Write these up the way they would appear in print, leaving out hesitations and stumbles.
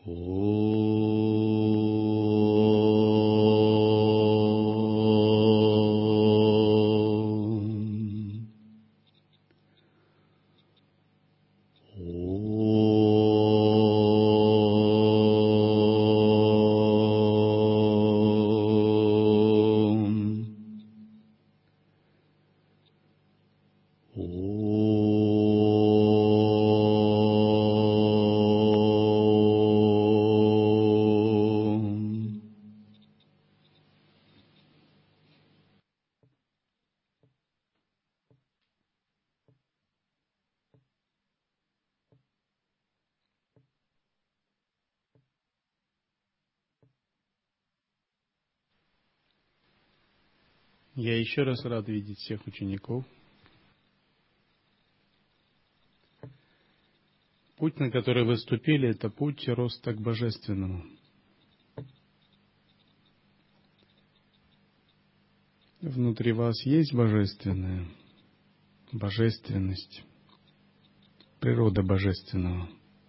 Я еще раз рад видеть всех учеников. Путь, на который вы вступили, это путь роста к Божественному. Внутри вас есть Божественное, Божественность, природа Божественного.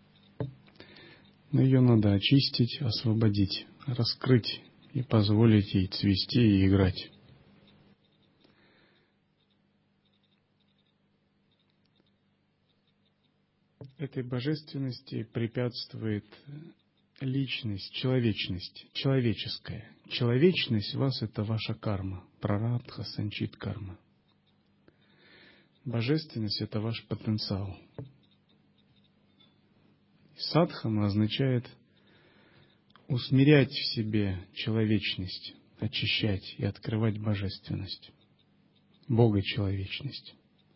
Но ее надо очистить, освободить, раскрыть и позволить ей цвести и играть. Этой божественности препятствует личность, человечность, человеческая. Человечность в вас — это ваша карма, прарабдха, санчит карма. Божественность — это ваш потенциал. Садхана означает усмирять в себе человечность, очищать и открывать божественность, богочеловечность.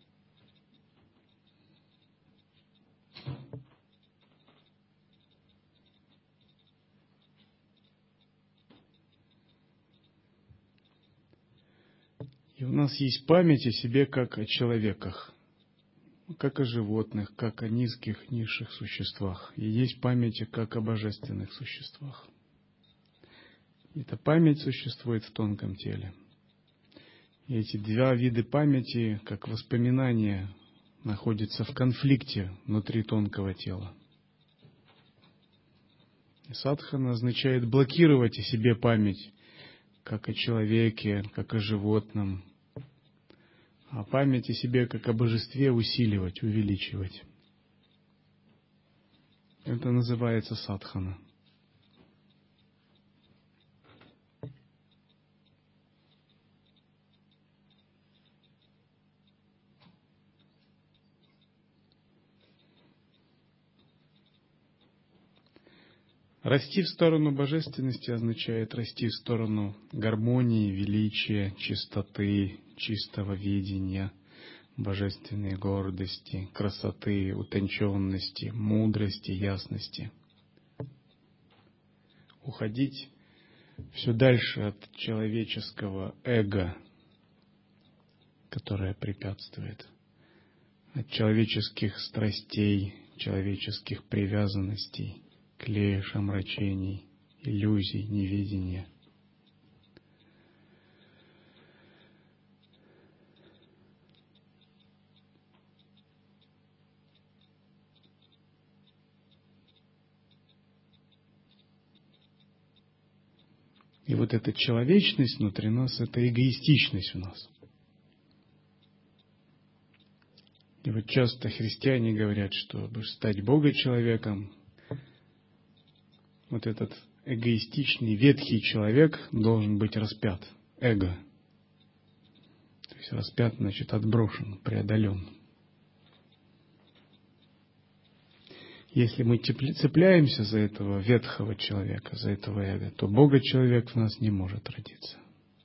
И у нас есть память о себе как о человеках, как о животных, как о низких, низших существах. И есть память как о божественных существах. Эта память существует в тонком теле. И эти два вида памяти, как воспоминания, находятся в конфликте внутри тонкого тела. И садхана означает блокировать о себе память, как о человеке, как о животном, а память о себе, как о божестве, усиливать, увеличивать. Это называется садхана. Расти в сторону божественности означает расти в сторону гармонии, величия, чистоты, чистого видения, божественной гордости, красоты, утонченности, мудрости, ясности. Уходить все дальше от человеческого эго, которое препятствует, от человеческих страстей, человеческих привязанностей, клеиш, омрачений, иллюзий, неведения. И вот эта человечность внутри нас — это эгоистичность в нас. И вот часто христиане говорят, что чтобы стать Бога-человеком, вот этот эгоистичный, ветхий человек должен быть распят, эго. То есть распят, значит, отброшен, преодолен. Если мы цепляемся за этого ветхого человека, за этого эго, то Бога-человек в нас не может родиться.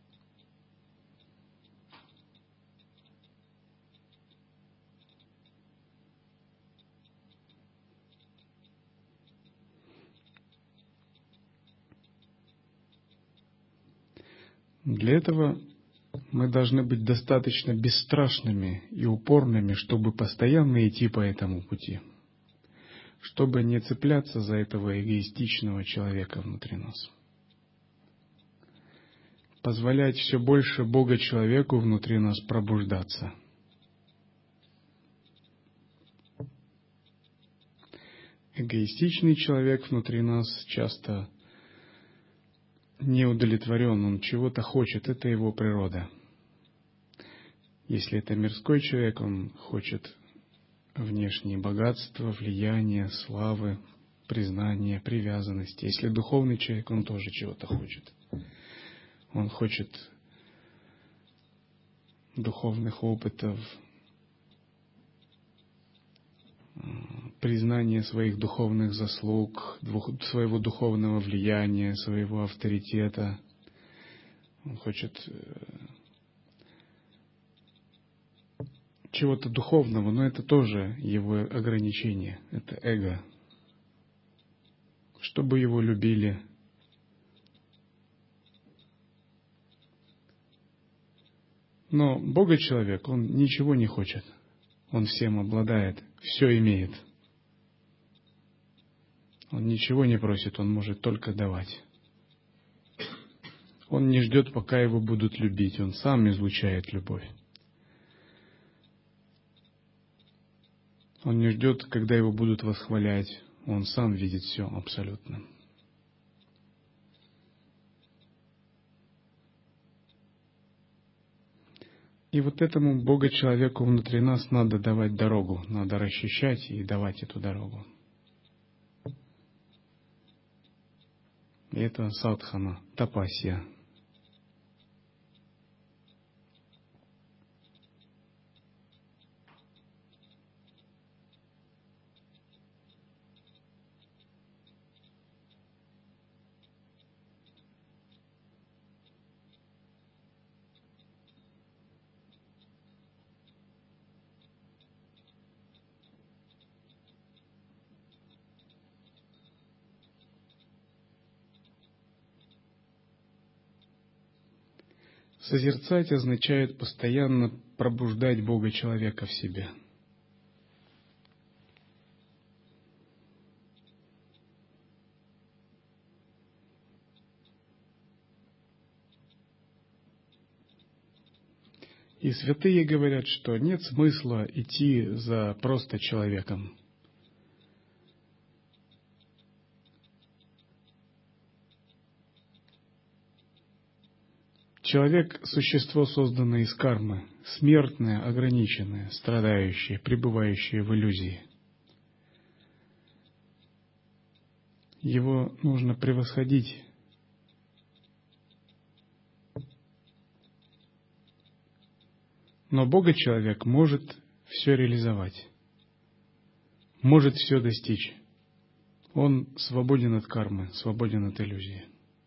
Для этого мы должны быть достаточно бесстрашными и упорными, чтобы постоянно идти по этому пути, чтобы не цепляться за этого эгоистичного человека внутри нас. Позволять все больше Бога-человеку внутри нас пробуждаться. эгоистичный человек внутри нас часто не удовлетворен, он чего-то хочет, это его природа. Если это мирской человек, он хочет внешние богатства, влияния, славы, признания, привязанности. Если духовный человек, он тоже чего-то хочет. Он хочет духовных опытов, признания своих духовных заслуг, своего духовного влияния, своего авторитета. Он хочет чего-то духовного, но это тоже его ограничение, это эго. Чтобы его любили. Но Бога-человек, он ничего не хочет. Он всем обладает, все имеет. Он ничего не просит, он может только давать. Он не ждет, пока его будут любить, он сам излучает любовь. Он не ждет, когда его будут восхвалять, он сам видит все абсолютно. И вот этому Бога-человеку внутри нас надо давать дорогу, надо расчищать и давать эту дорогу. И это садхана, тапасия. Созерцать означает постоянно пробуждать Бога-человека в себе. И святые говорят, что нет смысла идти за просто человеком. Человек – существо, созданное из кармы, смертное, ограниченное, страдающее, пребывающее в иллюзии. Его нужно превосходить. Но Бога-человек может все реализовать, может все достичь. Он свободен от кармы, свободен от иллюзии.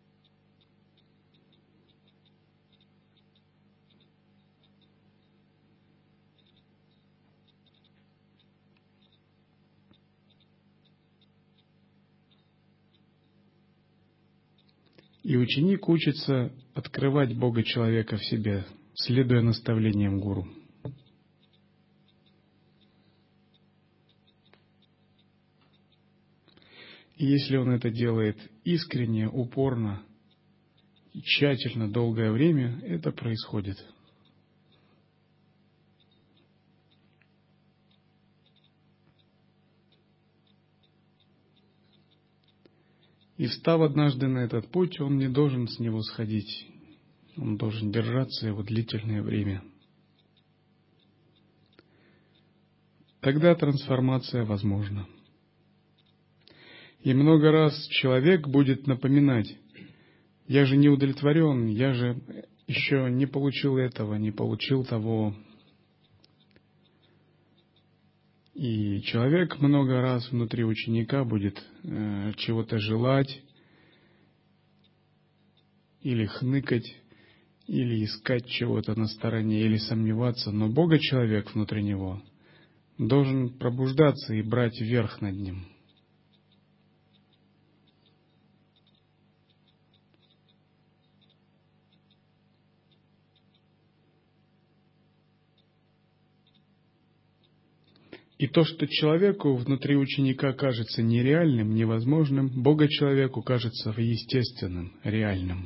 И ученик учится открывать Бога-человека в себе, следуя наставлениям гуру. И если он это делает искренне, упорно, тщательно, долгое время, это происходит. И встав однажды на этот путь, он не должен с него сходить. Он должен держаться его длительное время. Тогда трансформация возможна. И много раз человек будет напоминать: я же не удовлетворен, я же еще не получил этого, не получил того. И человек много раз внутри ученика будет чего-то желать, или хныкать, или искать чего-то на стороне, или сомневаться, но Бога-человек внутри него должен пробуждаться и брать верх над ним. И то, что человеку внутри ученика кажется нереальным, невозможным, Бога-человеку кажется естественным, реальным.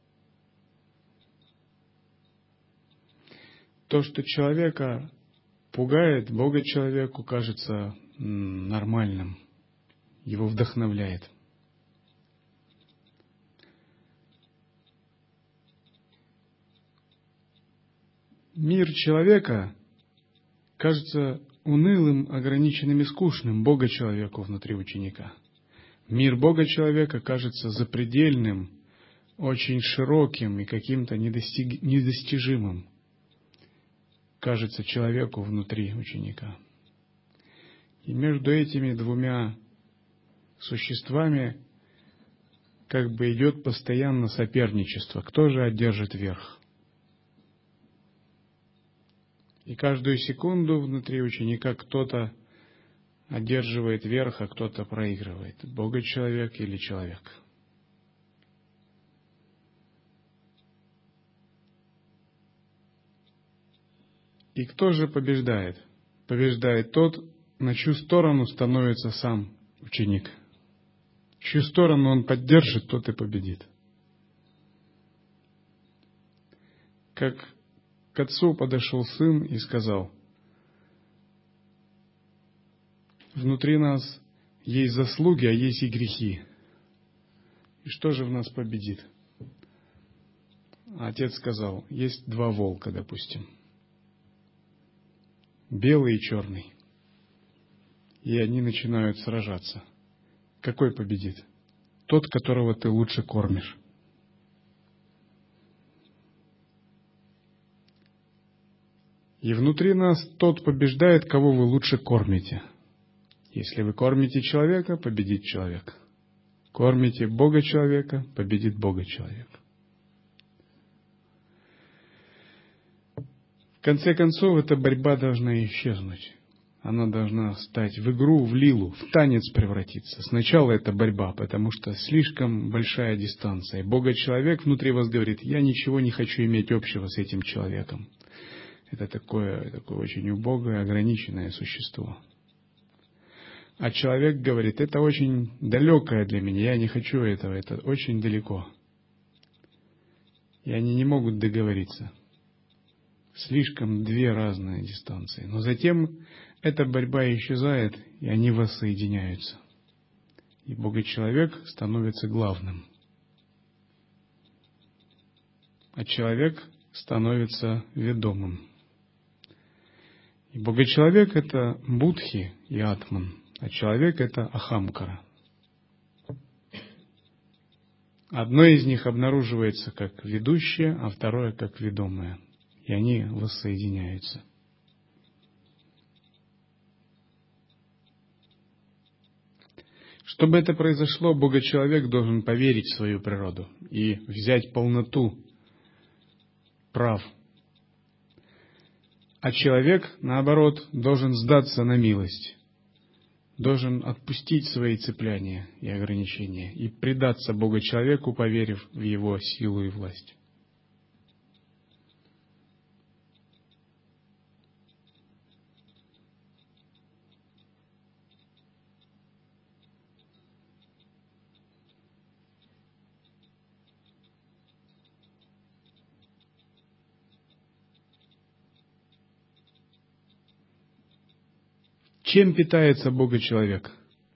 То, что человека пугает, Бога человеку кажется нормальным, его вдохновляет. Мир человека кажется унылым, ограниченным и скучным Бога человеку внутри ученика. Мир Бога человека кажется запредельным, очень широким и каким-то недостижимым. Кажется человеку внутри ученика. И между этими двумя существами как бы идет постоянно соперничество. Кто же одержит верх? И каждую секунду внутри ученика кто-то одерживает верх, а кто-то проигрывает. Бога-человек или человек. И кто же побеждает? Побеждает тот, на чью сторону становится сам ученик. Чью сторону он поддержит, тот и победит. Как к отцу подошел сын и сказал: внутри нас есть заслуги, а есть и грехи. И что же в нас победит? А отец сказал: есть два волка, допустим. Белый и черный. И они начинают сражаться. Какой победит? Тот, которого ты лучше кормишь. И внутри нас тот побеждает, кого вы лучше кормите. Если вы кормите человека, победит человек. Кормите Бога человека, победит Бога человек. В конце концов, эта борьба должна исчезнуть. Она должна стать в игру, в лилу, в танец превратиться. Сначала это борьба, потому что слишком большая дистанция. И Бога-человек внутри вас говорит: я ничего не хочу иметь общего с этим человеком. Это такое очень убогое, ограниченное существо. А человек говорит: это очень далекое для меня, я не хочу этого, это очень далеко. И они не могут договориться. Слишком две разные дистанции. Но затем эта борьба исчезает, и они воссоединяются. И Бога-человек становится главным. А человек становится ведомым. И Бога-человек — это Будхи и Атман, а человек — это Ахамкара. Одно из них обнаруживается как ведущее, а второе как ведомое. И они воссоединяются. Чтобы это произошло, Бога-человек должен поверить в свою природу и взять полноту прав. А человек, наоборот, должен сдаться на милость, должен отпустить свои цепляния и ограничения и предаться Бога-человеку, поверив в его силу и власть. Чем питается Бога-человек?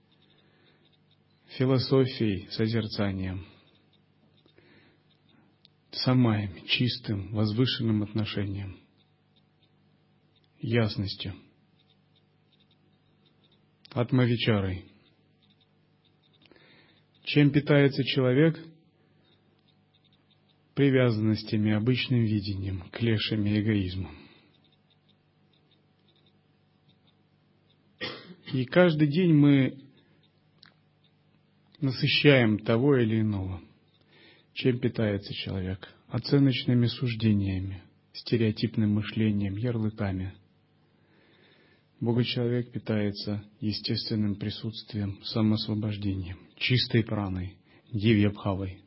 Философией, созерцанием, самаями, чистым, возвышенным отношением, ясностью, атмавичарой. Чем питается человек? Привязанностями, обычным видением, клешами, эгоизмом. И каждый день мы насыщаем того или иного. Чем питается человек? Оценочными суждениями, стереотипным мышлением, ярлыками. Бога-человек питается естественным присутствием, самоосвобождением, чистой праной, дивьябхавой.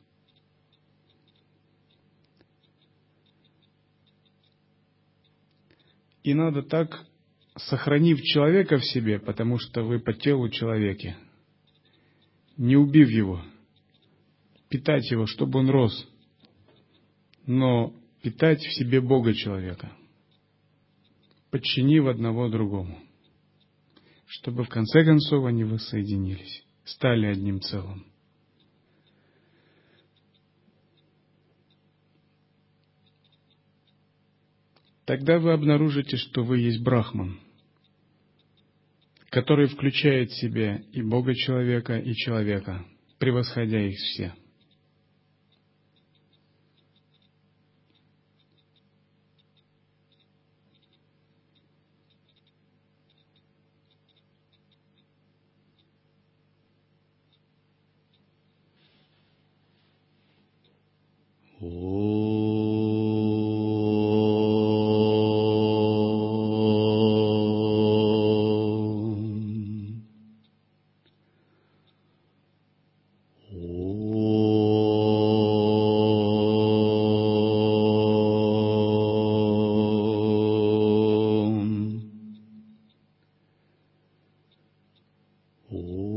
И надо так, сохранив человека в себе, потому что вы по телу человеке, не убив его, питать его, чтобы он рос, но питать в себе Бога-человека. подчинив одного другому, чтобы в конце концов они воссоединились, стали одним целым. Тогда вы обнаружите, что вы есть Брахман, который включает в себя и Бога-человека, и человека, превосходя их все. Oh.